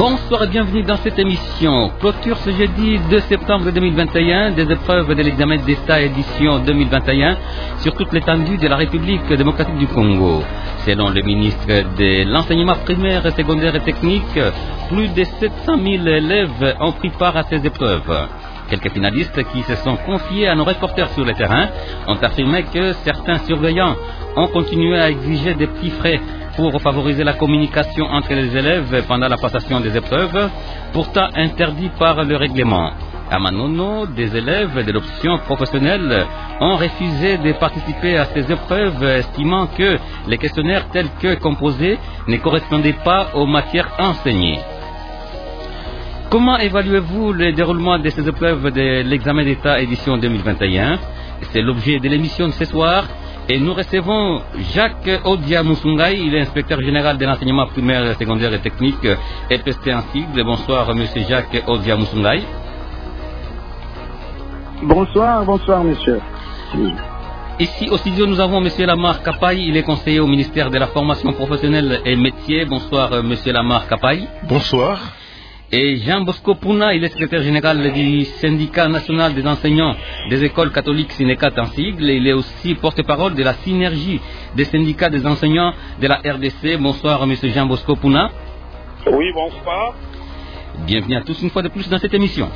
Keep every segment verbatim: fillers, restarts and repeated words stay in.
Bonsoir et bienvenue dans cette émission. Clôture ce jeudi deux septembre deux mille vingt et un des épreuves de l'examen d'État édition deux mille vingt et un sur toute l'étendue de la République démocratique du Congo. Selon le ministre de l'enseignement primaire, secondaire et technique, plus de sept cent mille élèves ont pris part à ces épreuves. Quelques finalistes qui se sont confiés à nos reporters sur le terrain ont affirmé que certains surveillants ont continué à exiger des petits frais pour favoriser la communication entre les élèves pendant la passation des épreuves, pourtant interdit par le règlement. À Manono, des élèves de l'option professionnelle ont refusé de participer à ces épreuves, estimant que les questionnaires tels que composés ne correspondaient pas aux matières enseignées. Comment évaluez-vous le déroulement de ces épreuves de l'examen d'État édition deux mille vingt et un? C'est l'objet de l'émission de ce soir. Et nous recevons Jacques Odia Musungai, il est inspecteur général de l'enseignement primaire, secondaire et technique, et P S T en sigle. Bonsoir, monsieur Jacques Odia Musungai. Bonsoir, bonsoir, monsieur. Ici au studio, nous avons monsieur Lamar Kapaï, il est conseiller au ministère de la formation professionnelle et métier. Bonsoir, monsieur Lamar Kapaï. Bonsoir. Et Jean Bosco Puna, il est secrétaire général du syndicat national des enseignants des écoles catholiques Synécat en sigle. Il est aussi porte-parole de la synergie des syndicats des enseignants de la R D C. Bonsoir, monsieur Jean Bosco Puna. Oui, bonsoir. Bienvenue à tous une fois de plus dans cette émission.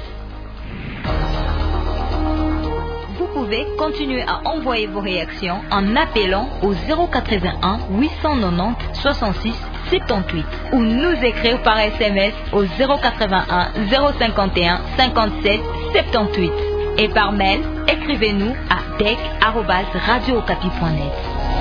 Vous pouvez continuer à envoyer vos réactions en appelant au zéro quatre-vingt-un huit cent quatre-vingt-dix soixante-six soixante-dix-huit ou nous écrire par S M S au zéro quatre-vingt-un zéro cinquante et un cinquante-sept soixante-dix-huit et par mail, écrivez-nous à dec arobase radio okapi point net.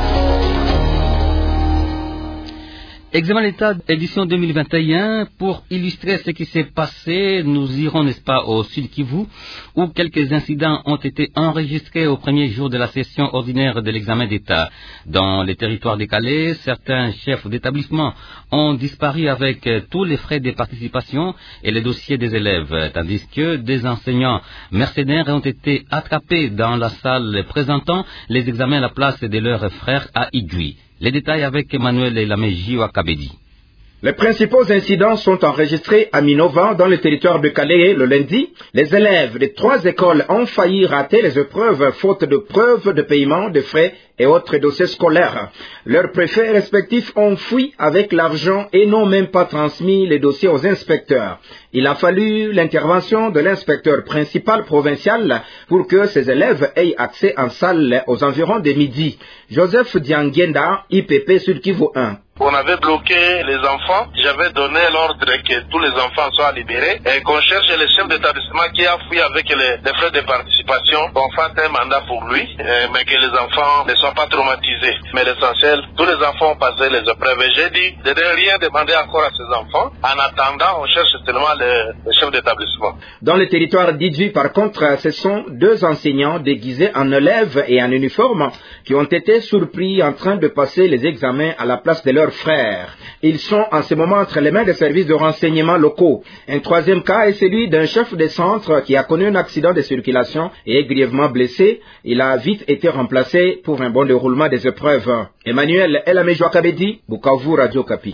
Examen d'État édition deux mille vingt et un, pour illustrer ce qui s'est passé, nous irons, n'est-ce pas, au Sud Kivu, où quelques incidents ont été enregistrés au premier jour de la session ordinaire de l'examen d'État. Dans les territoires décalés, certains chefs d'établissement ont disparu avec tous les frais de participation et les dossiers des élèves, tandis que des enseignants mercenaires ont été attrapés dans la salle présentant les examens à la place de leurs frères à Igui. Les détails avec Emmanuel Lameji Wakabedi. Les principaux incidents sont enregistrés à Minova, dans le territoire de Calais, le lundi. Les élèves de trois écoles ont failli rater les épreuves faute de preuves de paiement de frais et autres dossiers scolaires. Leurs préfets respectifs ont fui avec l'argent et n'ont même pas transmis les dossiers aux inspecteurs. Il a fallu l'intervention de l'inspecteur principal provincial pour que ces élèves aient accès en salle aux environs de midi. Joseph Diangenda, I P P Sud Kivu un. On avait bloqué les enfants. J'avais donné l'ordre que tous les enfants soient libérés et qu'on cherche le chef d'établissement qui a fui avec les, les frais de participation. On fasse un mandat pour lui, mais que les enfants ne soient pas traumatisés. Mais l'essentiel, tous les enfants ont passé les épreuves. Et j'ai dit de ne rien demander encore à ces enfants. En attendant, on cherche seulement le, le chef d'établissement. Dans le territoire d'Idjui, par contre, ce sont deux enseignants déguisés en élèves et en uniforme qui ont été surpris en train de passer les examens à la place de leurs frères. Ils sont en ce moment entre les mains des services de renseignement locaux. Un troisième cas est celui d'un chef de centre qui a connu un accident de circulation et est grièvement blessé. Il a vite été remplacé pour un bon déroulement des épreuves. Emmanuel Lameji Wakabedi, Bukavu, Radio Okapi.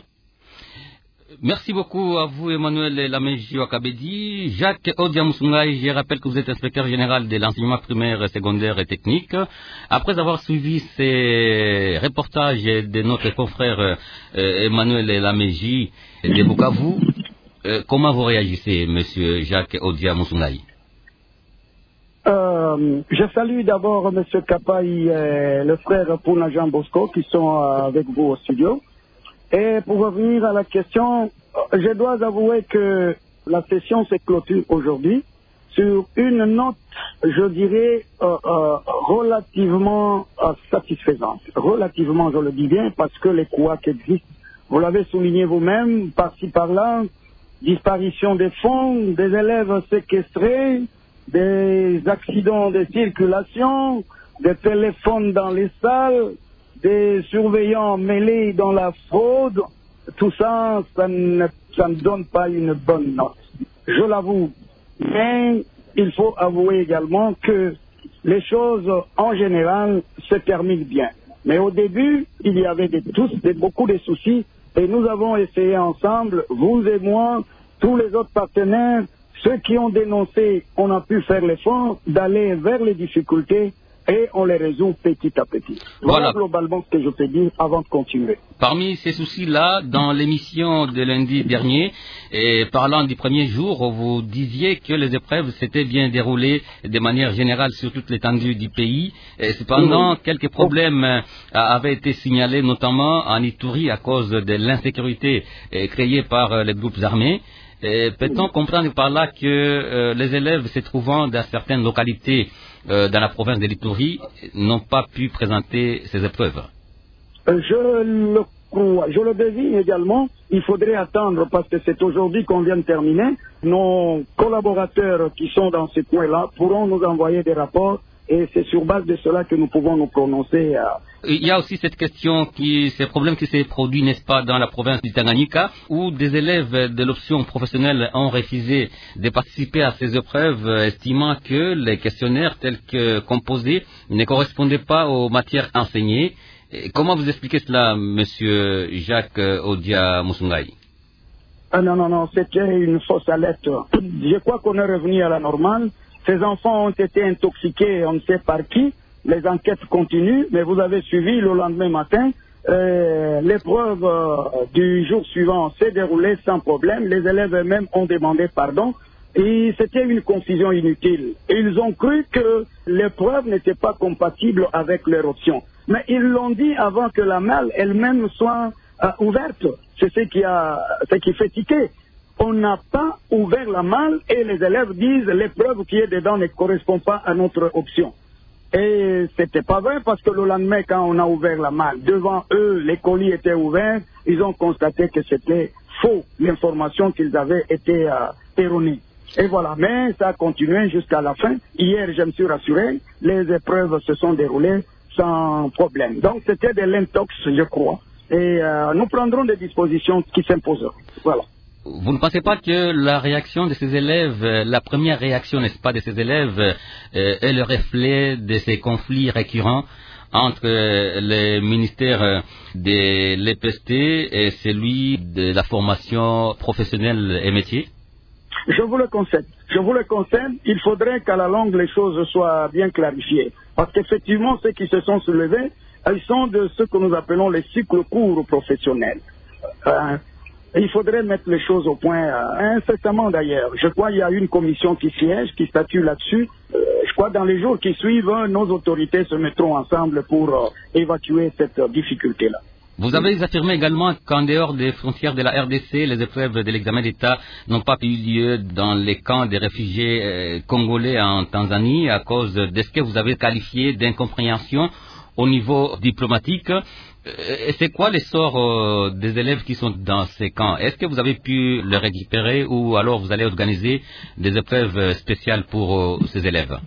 Merci beaucoup à vous, Emmanuel Lameji Wakabedi. Jacques Odia Musungai, je rappelle que vous êtes inspecteur général de l'enseignement primaire, secondaire et technique. Après avoir suivi ces reportages de notre confrère euh, Emmanuel Lameji de Bukavu, euh, comment vous réagissez, monsieur Jacques Odia Musungai? Euh, je salue d'abord M. Kapaï et le frère Puna Jean Bosco qui sont avec vous au studio. Et pour revenir à la question, je dois avouer que la session se clôture aujourd'hui sur une note, je dirais, euh, euh, relativement euh, satisfaisante. Relativement, je le dis bien, parce que les couacs existent. Vous l'avez souligné vous-même, par-ci par-là, disparition des fonds, des élèves séquestrés, des accidents de circulation, des téléphones dans les salles, des surveillants mêlés dans la fraude. Tout ça, ça ne, ça ne donne pas une bonne note. Je l'avoue. Mais il faut avouer également que les choses, en général, se terminent bien. Mais au début, il y avait des, tous, des, beaucoup de soucis. Et nous avons essayé ensemble, vous et moi, tous les autres partenaires, ceux qui ont dénoncé, on a pu faire l'effort d'aller vers les difficultés et on les résout petit à petit. Voilà, voilà globalement ce que je peux dire avant de continuer. Parmi ces soucis-là, dans l'émission de lundi dernier, et parlant du premier jour, vous disiez que les épreuves s'étaient bien déroulées de manière générale sur toute l'étendue du pays. Et cependant, mmh. quelques problèmes euh, avaient été signalés, notamment en Ituri, à cause de l'insécurité euh, créée par euh, les groupes armés. Peut-on comprendre par là que euh, les élèves se trouvant dans certaines localités euh, dans la province de l'Ituri n'ont pas pu présenter ces épreuves? Je le crois, je le devine également. Il faudrait attendre parce que c'est aujourd'hui qu'on vient de terminer. Nos collaborateurs qui sont dans ce coin-là pourront nous envoyer des rapports et c'est sur base de cela que nous pouvons nous prononcer. À... Il y a aussi cette question, qui, ce problème qui s'est produit, n'est-ce pas, dans la province du Tanganyika, où des élèves de l'option professionnelle ont refusé de participer à ces épreuves, estimant que les questionnaires tels que composés ne correspondaient pas aux matières enseignées. Et comment vous expliquez cela, Monsieur Jacques Odia Musungai? Ah non, non, non, c'était une fausse alerte. Je crois qu'on est revenu à la normale. Ces enfants ont été intoxiqués, on ne sait par qui. Les enquêtes continuent, mais vous avez suivi le lendemain matin. Euh, l'épreuve euh, du jour suivant s'est déroulée sans problème. Les élèves eux-mêmes ont demandé pardon. Et c'était une confusion inutile. Ils ont cru que l'épreuve n'était pas compatible avec leur option. Mais ils l'ont dit avant que la malle elle-même soit euh, ouverte. C'est ce qui, a, ce qui fait tiquer. On n'a pas ouvert la malle et les élèves disent l'épreuve qui est dedans ne correspond pas à notre option. Et c'était pas vrai parce que le lendemain, quand on a ouvert la malle, devant eux, les colis étaient ouverts, ils ont constaté que c'était faux. L'information qu'ils avaient était euh, erronée. Et voilà, mais ça a continué jusqu'à la fin. Hier, je me suis rassuré, les épreuves se sont déroulées sans problème. Donc c'était de l'intox, je crois. Et euh, nous prendrons des dispositions qui s'imposeront. Voilà. Vous ne pensez pas que la réaction de ces élèves, la première réaction, n'est-ce pas, de ces élèves, euh, est le reflet de ces conflits récurrents entre le ministère de l'E P S T et celui de la formation professionnelle et métier? Je vous le concède. Je vous le concède. Il faudrait qu'à la longue, les choses soient bien clarifiées. Parce qu'effectivement, ceux qui se sont soulevés, ils sont de ce que nous appelons les cycles courts professionnels. Euh, Il faudrait mettre les choses au point euh, incessamment d'ailleurs. Je crois qu'il y a une commission qui siège, qui statue là-dessus. Euh, je crois que dans les jours qui suivent, hein, nos autorités se mettront ensemble pour euh, évacuer cette euh, difficulté-là. Vous avez affirmé également qu'en dehors des frontières de la R D C, les épreuves de l'examen d'État n'ont pas eu lieu dans les camps des réfugiés euh, congolais en Tanzanie à cause de ce que vous avez qualifié d'incompréhension au niveau diplomatique. Et c'est quoi les sorts euh, des élèves qui sont dans ces camps? Est-ce que vous avez pu les récupérer ou alors vous allez organiser des épreuves spéciales pour euh, ces élèves?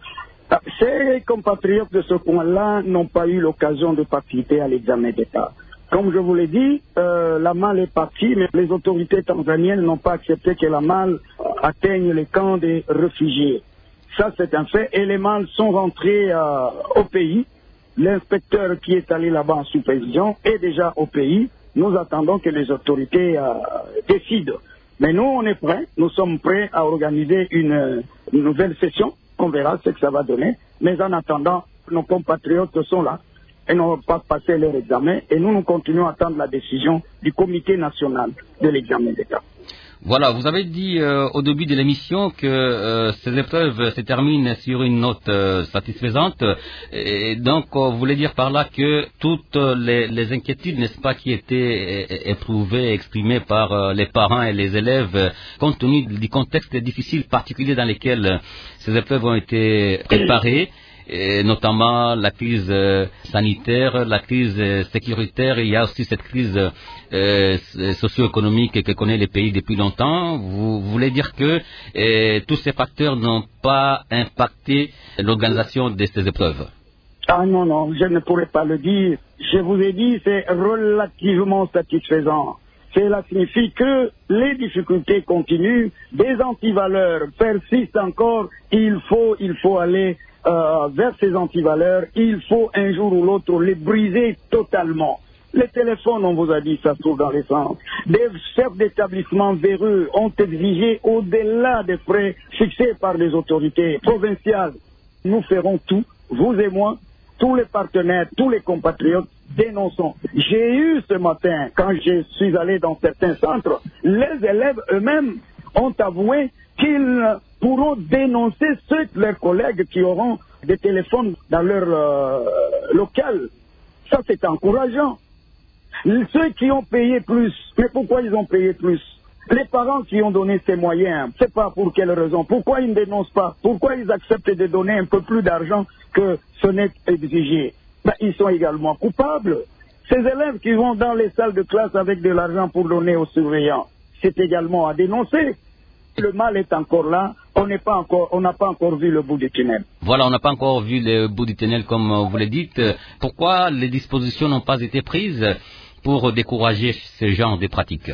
Ces compatriotes de ce coin-là n'ont pas eu l'occasion de participer à l'examen d'État. Comme je vous l'ai dit, euh, la malle est partie, mais les autorités tanzaniennes n'ont pas accepté que la malle atteigne les camps des réfugiés. Ça, c'est un fait. Et les malles sont rentrées euh, au pays. L'inspecteur qui est allé là-bas en supervision est déjà au pays. Nous attendons que les autorités euh, décident. Mais nous, on est prêts. Nous sommes prêts à organiser une, une nouvelle session. On verra ce que ça va donner. Mais en attendant, nos compatriotes sont là et n'ont pas passé leur examen. Et nous, nous continuons à attendre la décision du comité national de l'examen d'État. Voilà, vous avez dit euh, au début de l'émission que euh, ces épreuves se terminent sur une note euh, satisfaisante. Et donc, euh, vous voulez dire par là que toutes les, les inquiétudes, n'est-ce pas, qui étaient euh, éprouvées, exprimées par euh, les parents et les élèves, euh, compte tenu du contexte difficile particulier dans lequel euh, ces épreuves ont été préparées, et notamment la crise euh, sanitaire, la crise euh, sécuritaire, il y a aussi cette crise euh, socio-économique que connaît les pays depuis longtemps. Vous, vous voulez dire que euh, tous ces facteurs n'ont pas impacté l'organisation de ces épreuves? Ah non, non, je ne pourrais pas le dire. Je vous ai dit, c'est relativement satisfaisant. Cela signifie que les difficultés continuent, des antivaleurs persistent encore, il faut, il faut aller Euh, vers ces antivaleurs, il faut un jour ou l'autre les briser totalement. Les téléphones, on vous a dit, ça se trouve dans les centres. Des chefs d'établissement véreux ont exigé au-delà des frais fixés par les autorités provinciales. Nous ferons tout, vous et moi, tous les partenaires, tous les compatriotes, dénonçons. J'ai eu ce matin, quand je suis allé dans certains centres, les élèves eux-mêmes ont avoué qu'ils pourront dénoncer ceux de leurs collègues qui auront des téléphones dans leur euh, local. Ça, c'est encourageant. Ceux qui ont payé plus, mais pourquoi ils ont payé plus? Les parents qui ont donné ces moyens, c'est pas pour quelle raison. Pourquoi ils ne dénoncent pas? Pourquoi ils acceptent de donner un peu plus d'argent que ce n'est exigé? Ben, ils sont également coupables. Ces élèves qui vont dans les salles de classe avec de l'argent pour donner aux surveillants, c'est également à dénoncer. Le mal est encore là, on n'est pas encore, on n'a pas encore vu le bout du tunnel. Voilà, on n'a pas encore vu le bout du tunnel comme vous le dites. Pourquoi les dispositions n'ont pas été prises pour décourager ce genre de pratiques?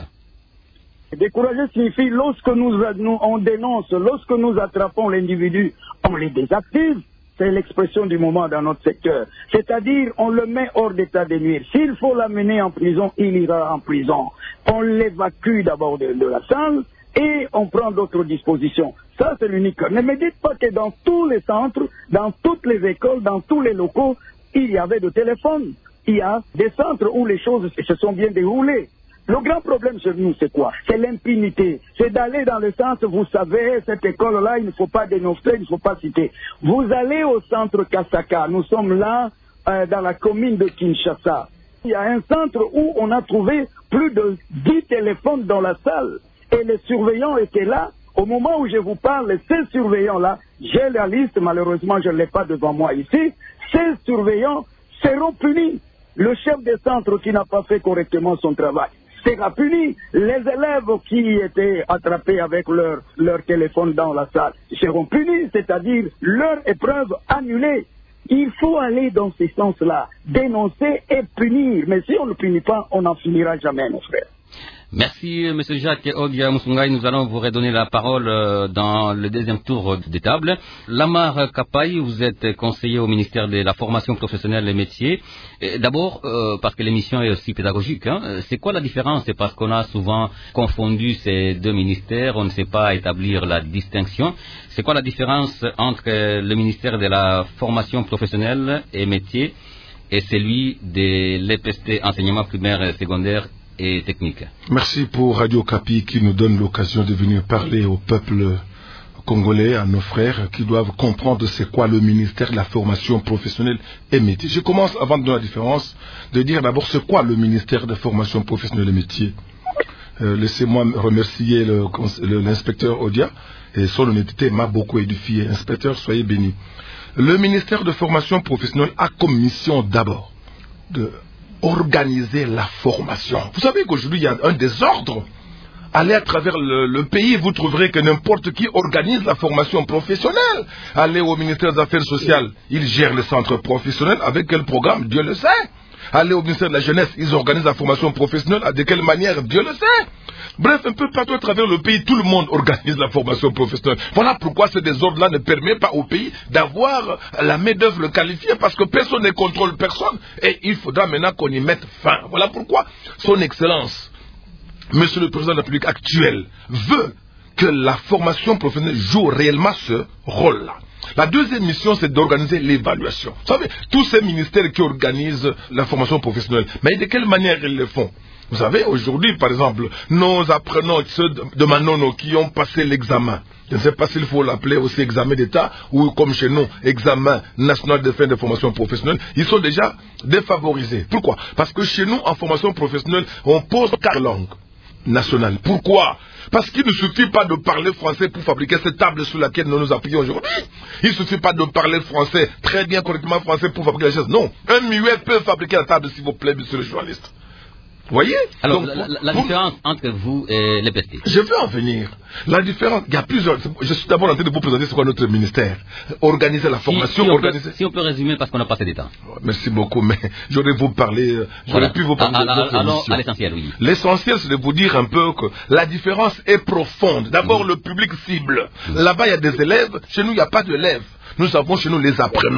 Décourager signifie lorsque nous, nous on dénonce, lorsque nous attrapons l'individu, on les désactive. C'est l'expression du moment dans notre secteur. C'est-à-dire, on le met hors d'état de nuire. S'il faut l'amener en prison, il ira en prison. On l'évacue d'abord de, de la salle et on prend d'autres dispositions. Ça, c'est l'unique. Ne me dites pas que dans tous les centres, dans toutes les écoles, dans tous les locaux, il y avait de téléphones. Il y a des centres où les choses se sont bien déroulées. Le grand problème chez nous, c'est quoi? C'est l'impunité. C'est d'aller dans le centre, vous savez, cette école-là, il ne faut pas dénoncer, il ne faut pas citer. Vous allez au centre Kasaka, nous sommes là, euh, dans la commune de Kinshasa. Il y a un centre où on a trouvé plus de dix téléphones dans la salle. Et les surveillants étaient là. Au moment où je vous parle, ces surveillants-là, j'ai la liste, malheureusement je ne l'ai pas devant moi ici, ces surveillants seront punis. Le chef de centre qui n'a pas fait correctement son travail sera puni. Les élèves qui étaient attrapés avec leur, leur téléphone dans la salle seront punis, c'est-à-dire leur épreuve annulée. Il faut aller dans ce sens-là, dénoncer et punir. Mais si on ne punit pas, on n'en finira jamais, mon frère. Merci, M. Jacques Odia Musungai. Nous allons vous redonner la parole dans le deuxième tour des tables. Lamar Kapai, vous êtes conseiller au ministère de la formation professionnelle et métiers. D'abord, euh, parce que l'émission est aussi pédagogique, hein. C'est quoi la différence? C'est parce qu'on a souvent confondu ces deux ministères, on ne sait pas établir la distinction. C'est quoi la différence entre le ministère de la formation professionnelle et métiers et celui de l'E P S T, enseignement primaire et secondaire et technique? Merci pour Radio Kapi qui nous donne l'occasion de venir parler au peuple congolais, à nos frères qui doivent comprendre c'est quoi le ministère de la formation professionnelle et métier. Je commence, avant de donner la différence, de dire d'abord c'est quoi le ministère de la formation professionnelle et métier. Euh, Laissez-moi remercier l'inspecteur Odia et son honnêteté m'a beaucoup édifié. Inspecteur, soyez béni. Le ministère de formation professionnelle a comme mission d'abord de organiser la formation. Vous savez qu'aujourd'hui, il y a un désordre. Allez à travers le, le pays, vous trouverez que n'importe qui organise la formation professionnelle. Allez au ministère des Affaires sociales, ils gèrent le centre professionnel. Avec quel programme? Dieu le sait. Allez au ministère de la Jeunesse, ils organisent la formation professionnelle. De quelle manière? Dieu le sait. Bref, un peu partout à travers le pays, tout le monde organise la formation professionnelle. Voilà pourquoi ce désordre-là ne permet pas au pays d'avoir la main-d'œuvre qualifiée, parce que personne ne contrôle personne. Et il faudra maintenant qu'on y mette fin. Voilà pourquoi son Excellence, Monsieur le Président de la République actuel, veut que la formation professionnelle joue réellement ce rôle-là. La deuxième mission, c'est d'organiser l'évaluation. Vous savez, tous ces ministères qui organisent la formation professionnelle, mais de quelle manière ils le font? Vous savez, aujourd'hui, par exemple, nos apprenants, ceux de Manono qui ont passé l'examen, je ne sais pas s'il faut l'appeler aussi examen d'État ou comme chez nous, examen national de fin de formation professionnelle, ils sont déjà défavorisés. Pourquoi? Parce que chez nous, en formation professionnelle, on pose quatre langues nationales. Pourquoi? Parce qu'il ne suffit pas de parler français pour fabriquer cette table sur laquelle nous nous appuyons aujourd'hui. Il ne suffit pas de parler français, très bien, correctement français pour fabriquer la chaise. Non, un muet peut fabriquer la table, s'il vous plaît, monsieur le journaliste. Vous voyez? Alors, donc, la, la, la vous, différence entre vous et l'E P S T. Je veux en venir. La différence, il y a plusieurs. Je suis d'abord en train de vous présenter ce qu'est notre ministère. Organiser la formation, si, si organiser. Peut, si on peut résumer, parce qu'on n'a pas assez de temps. Merci beaucoup, mais j'aurais vous parler, j'aurais voilà. pu vous parler à, de à, votre alors, mission. à l'essentiel, oui. L'essentiel, c'est de vous dire un peu que la différence est profonde. D'abord, mmh. le public cible. Mmh. Là-bas, il y a des élèves. Chez nous, il n'y a pas d'élèves. Nous avons chez nous les apprenants.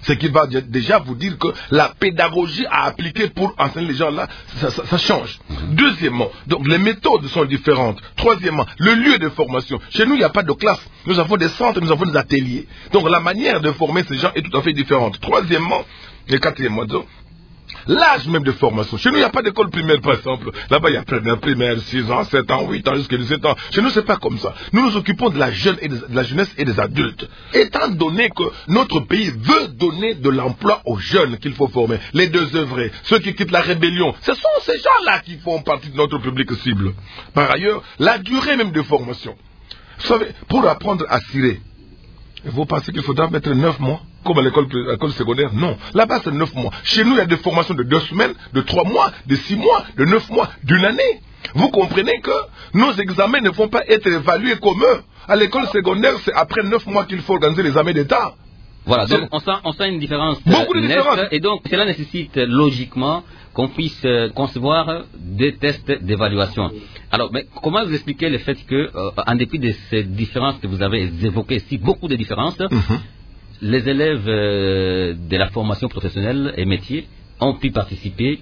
Ce qui va déjà vous dire que la pédagogie à appliquer pour enseigner les gens là, ça, ça, ça change. Mmh. Deuxièmement, donc les méthodes sont différentes. Troisièmement, le lieu de formation. Chez nous, il n'y a pas de classe. Nous avons des centres, nous avons des ateliers. Donc la manière de former ces gens est tout à fait différente. Troisièmement, et quatrièmement, donc, l'âge même de formation. Chez nous, il n'y a pas d'école primaire, par exemple. Là-bas, il y a première primaire, six ans, sept ans, huit ans, jusqu'à dix-sept ans. Chez nous, c'est pas comme ça. Nous nous occupons de la, jeune et de, de la jeunesse et des adultes. Étant donné que notre pays veut donner de l'emploi aux jeunes qu'il faut former, les deux œuvrés, ceux qui quittent la rébellion, ce sont ces gens-là qui font partie de notre public cible. Par ailleurs, la durée même de formation. Vous savez, pour apprendre à cirer, vous pensez qu'il faudra mettre neuf mois comme à l'école secondaire? Non. Là-bas, c'est neuf mois. Chez nous, il y a des formations de deux semaines, de trois mois, de six mois, de neuf mois, d'une année. Vous comprenez que nos examens ne vont pas être évalués comme eux. À l'école secondaire, c'est après neuf mois qu'il faut organiser les examens d'État. Voilà, donc on sent, on sent une différence. Beaucoup de nette, différences. Et donc, cela nécessite logiquement qu'on puisse euh, concevoir des tests d'évaluation. Alors, mais comment vous expliquez le fait que, euh, en dépit de ces différences que vous avez évoquées, si beaucoup de différences, mm-hmm. les élèves euh, de la formation professionnelle et métier ont pu participer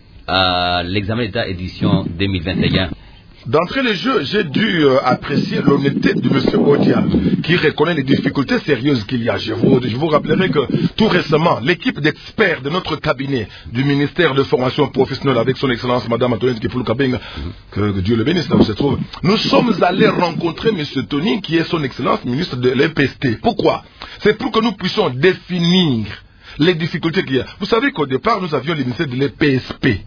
à l'examen d'État édition deux mille vingt et un? D'entrée de jeu, j'ai dû euh, apprécier l'honnêteté de M. Odia, qui reconnaît les difficultés sérieuses qu'il y a. Je vous, je vous rappellerai que tout récemment, l'équipe d'experts de notre cabinet du ministère de formation professionnelle, avec son excellence Mme Antoinette Kipulu-Kabeng, que, que Dieu le bénisse là où se trouve, nous sommes allés rencontrer M. Tony, qui est son excellence ministre de l'E P S T. Pourquoi? C'est pour que nous puissions définir les difficultés qu'il y a. Vous savez qu'au départ, nous avions le ministère de l'E P S P.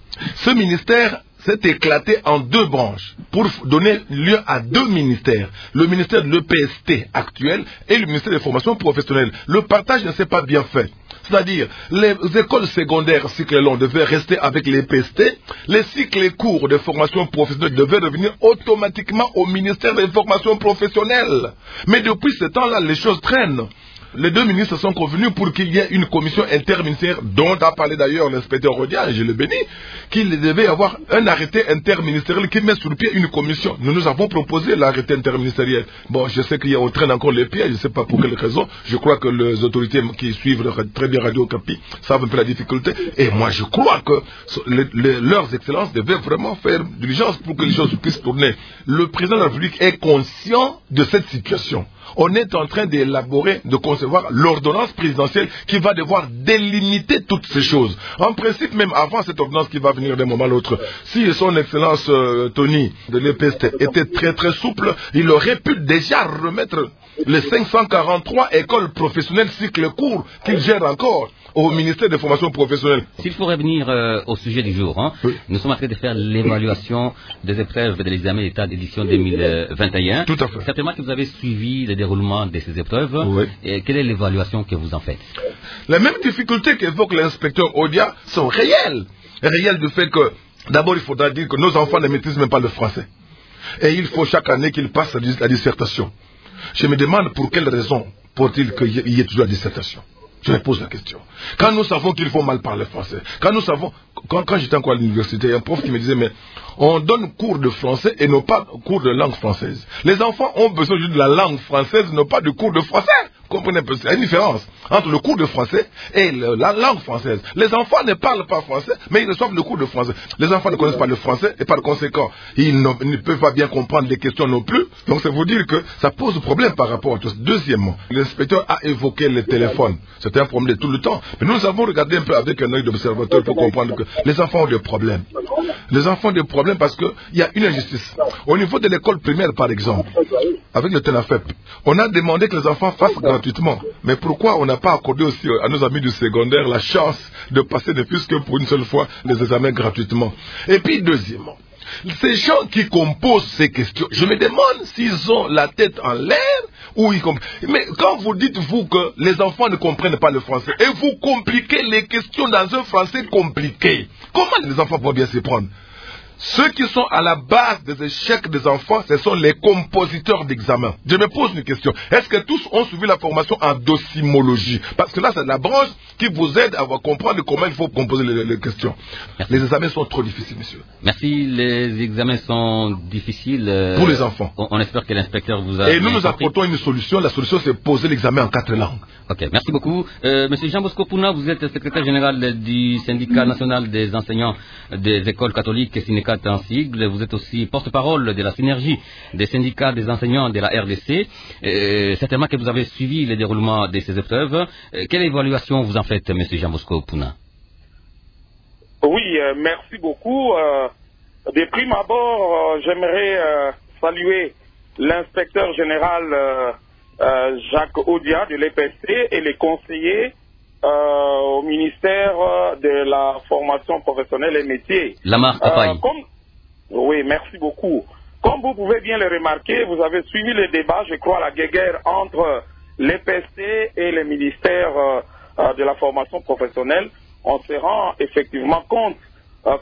Ce ministère s'est éclaté en deux branches pour donner lieu à deux ministères. Le ministère de l'E P S T actuel et le ministère des formations professionnelles. Le partage ne s'est pas bien fait. C'est-à-dire, les écoles secondaires cycle long devaient rester avec les P S T, les cycles et cours de formation professionnelle devaient revenir automatiquement au ministère des formations professionnelles. Mais depuis ce temps-là, les choses traînent. Les deux ministres sont convenus pour qu'il y ait une commission interministérielle, dont a parlé d'ailleurs l'inspecteur Rodia, et je le bénis, qu'il devait y avoir un arrêté interministériel qui met sur pied une commission. Nous nous avons proposé l'arrêté interministériel. Bon, je sais qu'il y a on traîne encore les pieds, je ne sais pas pour quelle raison. Je crois que les autorités qui suivent très bien Radio Okapi savent un peu la difficulté. Et moi, je crois que les, les, leurs excellences devaient vraiment faire diligence pour que les choses puissent tourner. Le président de la République est conscient de cette situation. On est en train d'élaborer, de concevoir l'ordonnance présidentielle qui va devoir délimiter toutes ces choses. En principe, même avant cette ordonnance qui va venir d'un moment à l'autre, si son excellence euh, Tony de l'E P S T était très très souple, il aurait pu déjà remettre les cinq cent quarante-trois écoles professionnelles cycle court qu'il gère encore au ministère des formations professionnelles. S'il faut revenir euh, au sujet du jour, hein, oui. Nous sommes en train de faire l'évaluation des épreuves de l'examen d'État d'édition deux mille vingt et un. Tout à fait. Certainement que vous avez suivi le déroulement de ces épreuves. Oui. Et quelle est l'évaluation que vous en faites? Les mêmes difficultés qu'évoque l'inspecteur Odia sont réelles. Réelles du fait que, d'abord, il faudra dire que nos enfants ne maîtrisent même pas le français. Et il faut chaque année qu'ils passent la dissertation. Je me demande pour quelle raison faut-il qu'il y ait toujours la dissertation. Je me pose la question. Quand nous savons qu'il faut mal parler français, quand nous savons, quand, quand j'étais encore à l'université, il y a un prof qui me disait, mais on donne cours de français et non pas cours de langue française. Les enfants ont besoin juste de la langue française, non pas de cours de français. Vous comprenez un peu? Il y a une différence entre le cours de français et le, la langue française. Les enfants ne parlent pas français, mais ils reçoivent le cours de français. Les enfants ne connaissent pas le français et par conséquent, ils ne peuvent pas bien comprendre les questions non plus. Donc c'est vous dire que ça pose problème par rapport à tout ça. Deuxièmement, l'inspecteur a évoqué le téléphone. C'est un problème de tout le temps. Mais nous avons regardé un peu avec un œil d'observateur pour comprendre que les enfants ont des problèmes. Les enfants ont des problèmes parce qu'il y a une injustice. Au niveau de l'école primaire, par exemple, avec le TENAFEP, on a demandé que les enfants fassent gratuitement. Mais pourquoi on n'a pas accordé aussi à nos amis du secondaire la chance de passer ne plus que pour une seule fois les examens gratuitement? Et puis, deuxièmement, ces gens qui composent ces questions, je me demande s'ils ont la tête en l'air ou ils comprennent. Mais quand vous dites, vous, que les enfants ne comprennent pas le français et vous compliquez les questions dans un français compliqué, comment les enfants vont bien s'y prendre? Ceux qui sont à la base des échecs des enfants, ce sont les compositeurs d'examen. Je me pose une question. Est-ce que tous ont suivi la formation en docimologie? Parce que là, c'est la branche qui vous aide à comprendre comment il faut composer les, les questions. Merci. Les examens sont trop difficiles, monsieur. Merci. Les examens sont difficiles. Euh, Pour les enfants. On, on espère que l'inspecteur vous a... Et nous, nous apportons une solution. La solution, c'est poser l'examen en quatre langues. Ok, merci beaucoup. Euh, monsieur Jean Bosco Pouna, vous êtes secrétaire général du syndicat national des enseignants des écoles catholiques et Synécat en sigle. Vous êtes aussi porte-parole de la synergie des syndicats des enseignants de la R D C. Euh, certainement que vous avez suivi le déroulement de ces épreuves. Euh, quelle évaluation vous en faites, monsieur Jean Bosco Pouna? Oui, euh, merci beaucoup. Euh, de prime abord, euh, j'aimerais euh, saluer l'inspecteur général euh, euh, Jacques Odia de l'E P S T et les conseillers euh, au ministère de la formation professionnelle et métiers. Lamar Kapaï. Euh, comme... Oui, merci beaucoup. Comme vous pouvez bien le remarquer, vous avez suivi le débat, je crois, la guéguerre entre l'E P S T et le ministère euh, euh, de la formation professionnelle. On se rend effectivement compte euh,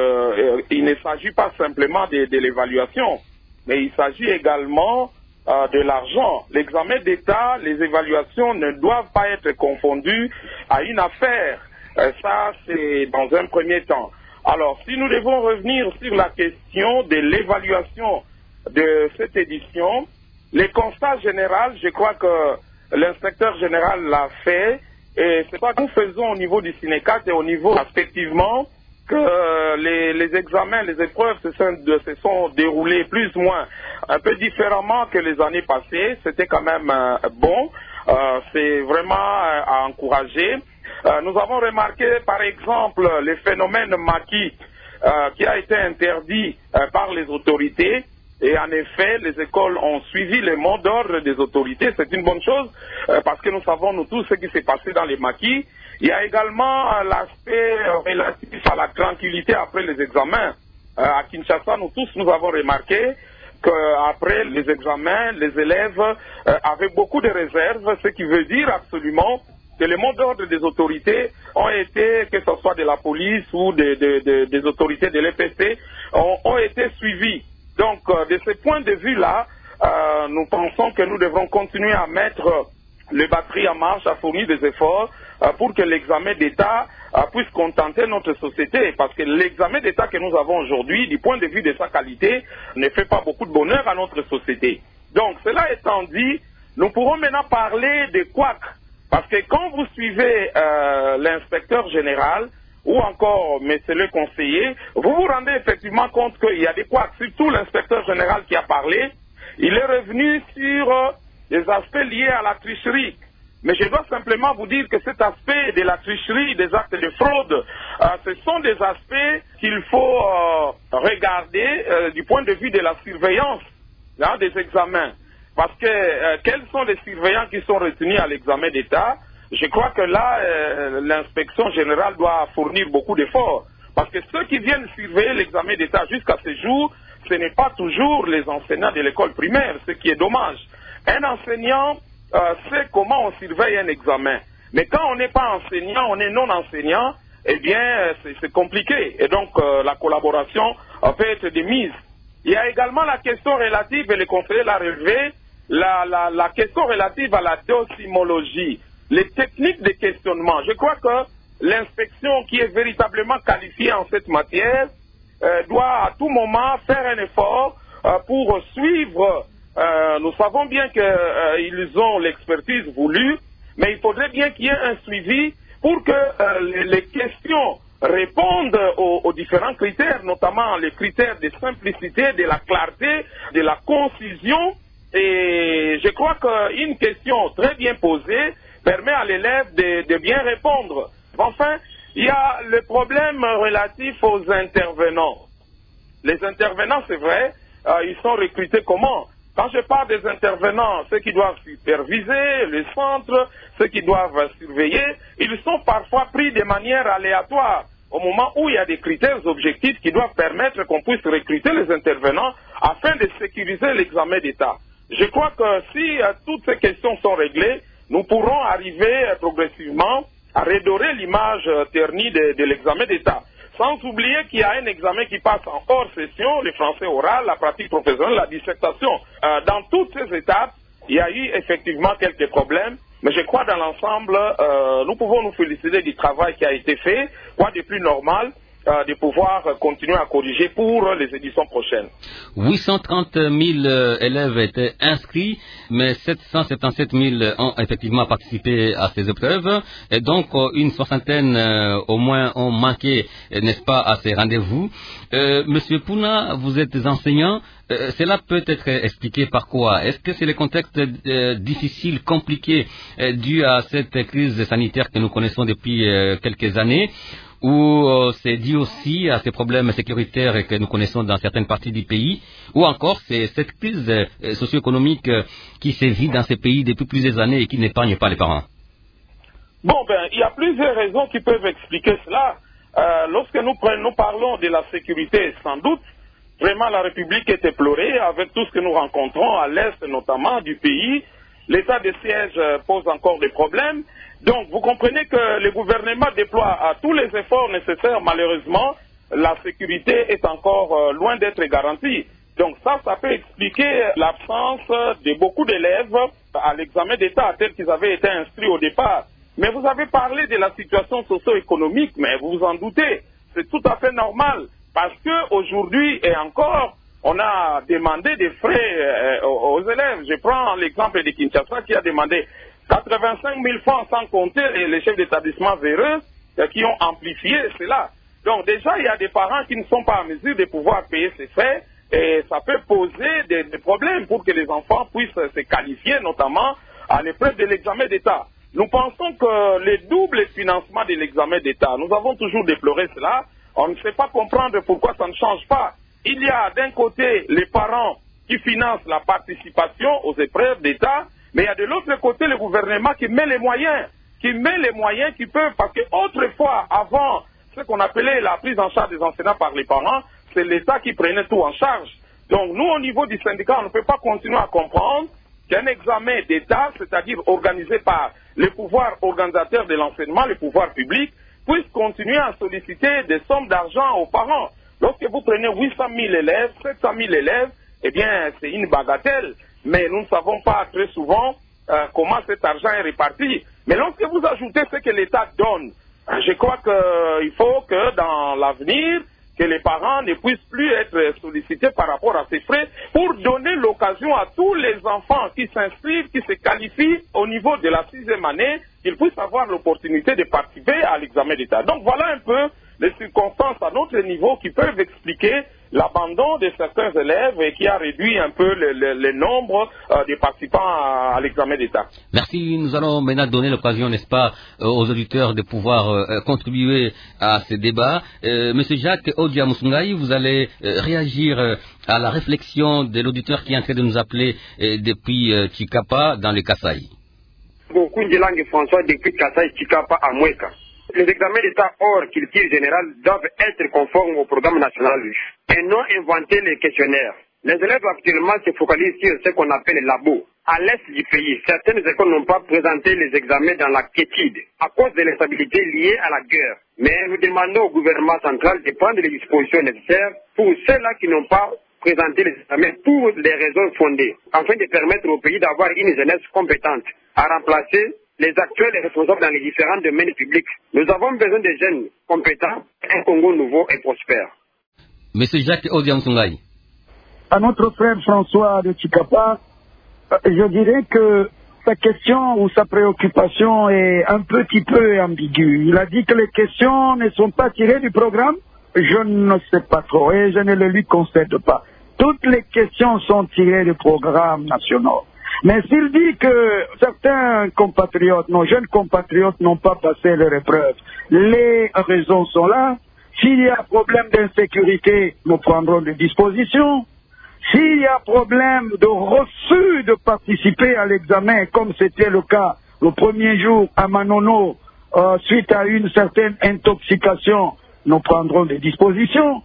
qu'il euh, ne s'agit pas simplement de, de l'évaluation, mais il s'agit également euh, de l'argent. L'examen d'État, les évaluations ne doivent pas être confondues à une affaire. Euh, ça, c'est dans un premier temps. Alors, si nous devons revenir sur la question de l'évaluation de cette édition, les constats généraux, je crois que l'inspecteur général l'a fait, et c'est pas que nous faisons au niveau du Synécat et au niveau, effectivement, que euh, les, les examens, les épreuves se sont, de, se sont déroulées plus ou moins un peu différemment que les années passées. C'était quand même euh, bon. Euh, c'est vraiment euh, à encourager. Euh, nous avons remarqué, par exemple, le phénomène maquis euh, qui a été interdit euh, par les autorités. Et en effet, les écoles ont suivi les mots d'ordre des autorités. C'est une bonne chose euh, parce que nous savons, nous tous, ce qui s'est passé dans les maquis. Il y a également euh, l'aspect euh, relatif à la tranquillité après les examens. Euh, à Kinshasa, nous tous, nous avons remarqué qu'après les examens, les élèves euh, avaient beaucoup de réserves, ce qui veut dire absolument que les mots d'ordre des autorités ont été, que ce soit de la police ou de, de, de, des autorités de l'E P S T, ont, ont été suivis. Donc, euh, de ce point de vue-là, euh, nous pensons que nous devrons continuer à mettre les batteries en marche, à fournir des efforts euh, pour que l'examen d'État euh, puisse contenter notre société. Parce que l'examen d'État que nous avons aujourd'hui, du point de vue de sa qualité, ne fait pas beaucoup de bonheur à notre société. Donc, cela étant dit, nous pourrons maintenant parler de couacs. Parce que quand vous suivez euh, l'inspecteur général, ou encore, monsieur le conseiller, vous vous rendez effectivement compte qu'il y a des couacs. Surtout l'inspecteur général qui a parlé, il est revenu sur euh, les aspects liés à la tricherie. Mais je dois simplement vous dire que cet aspect de la tricherie, des actes de fraude, euh, ce sont des aspects qu'il faut euh, regarder euh, du point de vue de la surveillance hein, des examens. Parce que euh, quels sont les surveillants qui sont retenus à l'examen d'État? Je crois que là, euh, l'inspection générale doit fournir beaucoup d'efforts. Parce que ceux qui viennent surveiller l'examen d'État jusqu'à ce jour, ce n'est pas toujours les enseignants de l'école primaire, ce qui est dommage. Un enseignant euh, sait comment on surveille un examen. Mais quand on n'est pas enseignant, on est non enseignant, eh bien, c'est compliqué. Et donc, euh, la collaboration euh, peut être de mise. Il y a également la question relative, et le conseiller l'a relevé, la, la, la question relative à la docimologie. Les techniques de questionnement. Je crois que l'inspection qui est véritablement qualifiée en cette matière euh, doit à tout moment faire un effort euh, pour suivre. Euh, nous savons bien qu'ils euh, ont l'expertise voulue, mais il faudrait bien qu'il y ait un suivi pour que euh, les, les questions répondent aux, aux différents critères, notamment les critères de simplicité, de la clarté, de la concision. Et je crois qu'une question très bien posée permet à l'élève de, de bien répondre. Enfin, il y a le problème relatif aux intervenants. Les intervenants, c'est vrai, euh, ils sont recrutés comment? Quand je parle des intervenants, ceux qui doivent superviser le centre, ceux qui doivent surveiller, ils sont parfois pris de manière aléatoire au moment où il y a des critères objectifs qui doivent permettre qu'on puisse recruter les intervenants afin de sécuriser l'examen d'État. Je crois que si euh, toutes ces questions sont réglées, nous pourrons arriver euh, progressivement à redorer l'image euh, ternie de, de l'examen d'État. Sans oublier qu'il y a un examen qui passe en hors session, le français oral, la pratique professionnelle, la dissertation. Euh, dans toutes ces étapes, il y a eu effectivement quelques problèmes, mais je crois dans l'ensemble, euh, nous pouvons nous féliciter du travail qui a été fait, quoi de plus normal, euh, de pouvoir continuer à corriger pour les éditions prochaines. huit cent trente mille élèves étaient inscrits, mais sept cent soixante-dix-sept mille ont effectivement participé à ces épreuves, et donc une soixantaine euh, au moins ont manqué, n'est-ce pas, à ces rendez-vous. Euh, Monsieur Pouna, vous êtes enseignant. Euh, cela peut être expliqué par quoi? Est-ce que c'est le contexte euh, difficile, compliqué, euh, dû à cette crise sanitaire que nous connaissons depuis euh, quelques années, ou euh, c'est dû aussi à ces problèmes sécuritaires que nous connaissons dans certaines parties du pays, ou encore c'est cette crise euh, socio-économique euh, qui sévit dans ces pays depuis plusieurs années et qui n'épargne pas les parents? Bon, ben, il y a plusieurs raisons qui peuvent expliquer cela. Euh, lorsque nous, prenons, nous parlons de la sécurité, sans doute, vraiment, la République est éplorée avec tout ce que nous rencontrons à l'est notamment du pays. L'état de siège pose encore des problèmes. Donc, vous comprenez que le gouvernement déploie à tous les efforts nécessaires. Malheureusement, la sécurité est encore euh, loin d'être garantie. Donc ça, ça peut expliquer l'absence de beaucoup d'élèves à l'examen d'État tel qu'ils avaient été inscrits au départ. Mais vous avez parlé de la situation socio-économique, mais vous vous en doutez, c'est tout à fait normal. Parce qu'aujourd'hui et encore, on a demandé des frais euh, aux élèves. Je prends l'exemple de Kinshasa qui a demandé quatre-vingt-cinq mille francs sans compter les chefs d'établissement véreux euh, qui ont amplifié cela. Donc déjà, il y a des parents qui ne sont pas en mesure de pouvoir payer ces frais et ça peut poser des, des problèmes pour que les enfants puissent se qualifier, notamment à l'épreuve de l'examen d'État. Nous pensons que le double financement de l'examen d'État, nous avons toujours déploré cela. On ne sait pas comprendre pourquoi ça ne change pas. Il y a d'un côté les parents qui financent la participation aux épreuves d'État, mais il y a de l'autre côté le gouvernement qui met les moyens, qui met les moyens qui peuvent, parce qu'autrefois, avant ce qu'on appelait la prise en charge des enseignants par les parents, c'est l'État qui prenait tout en charge. Donc nous, au niveau du syndicat, on ne peut pas continuer à comprendre qu'un examen d'État, c'est-à-dire organisé par les pouvoirs organisateurs de l'enseignement, les pouvoirs publics, puisse continuer à solliciter des sommes d'argent aux parents. Lorsque vous prenez huit cent mille élèves, sept cent mille élèves, eh bien, c'est une bagatelle. Mais nous ne savons pas très souvent euh, comment cet argent est réparti. Mais lorsque vous ajoutez ce que l'État donne, je crois qu'il euh, faut que dans l'avenir, que les parents ne puissent plus être sollicités par rapport à ces frais pour donner l'occasion à tous les enfants qui s'inscrivent, qui se qualifient au niveau de la sixième année, qu'ils puissent avoir l'opportunité de participer à l'examen d'État. Donc voilà un peu les circonstances à notre niveau qui peuvent expliquer l'abandon de certains élèves et qui a réduit un peu le, le, le nombre euh, des participants à, à l'examen d'État. Merci. Nous allons maintenant donner l'occasion, n'est-ce pas, aux auditeurs de pouvoir euh, contribuer à ce débat. Euh, Monsieur Jacques Odia Musungai, vous allez euh, réagir euh, à la réflexion de l'auditeur qui est en train de nous appeler euh, depuis euh, Chikapa dans le Kasaï. Beaucoup de langues François depuis Kasaï, Chikapa à Moueka. Les examens d'État hors culture générale doivent être conformes au programme national et non inventer les questionnaires. Les élèves actuellement se focalisent sur ce qu'on appelle les labos. À l'est du pays, certaines écoles n'ont pas présenté les examens dans la quiétude à cause de l'instabilité liée à la guerre. Mais nous demandons au gouvernement central de prendre les dispositions nécessaires pour ceux-là qui n'ont pas présenté les examens pour des raisons fondées, afin de permettre au pays d'avoir une jeunesse compétente à remplacer les actuels responsables dans les différents domaines publics. Nous avons besoin de jeunes compétents, un Congo nouveau et prospère. Monsieur Jacques Odiamsungai. À notre frère François de Chikapa, je dirais que sa question ou sa préoccupation est un petit peu ambiguë. Il a dit que les questions ne sont pas tirées du programme. Je ne sais pas trop et je ne le lui concède pas. Toutes les questions sont tirées du programme national. Mais s'il dit que certains compatriotes, nos jeunes compatriotes n'ont pas passé leur épreuve, les raisons sont là. S'il y a problème d'insécurité, nous prendrons des dispositions. S'il y a problème de refus de participer à l'examen, comme c'était le cas le premier jour à Manono, euh, suite à une certaine intoxication, nous prendrons des dispositions.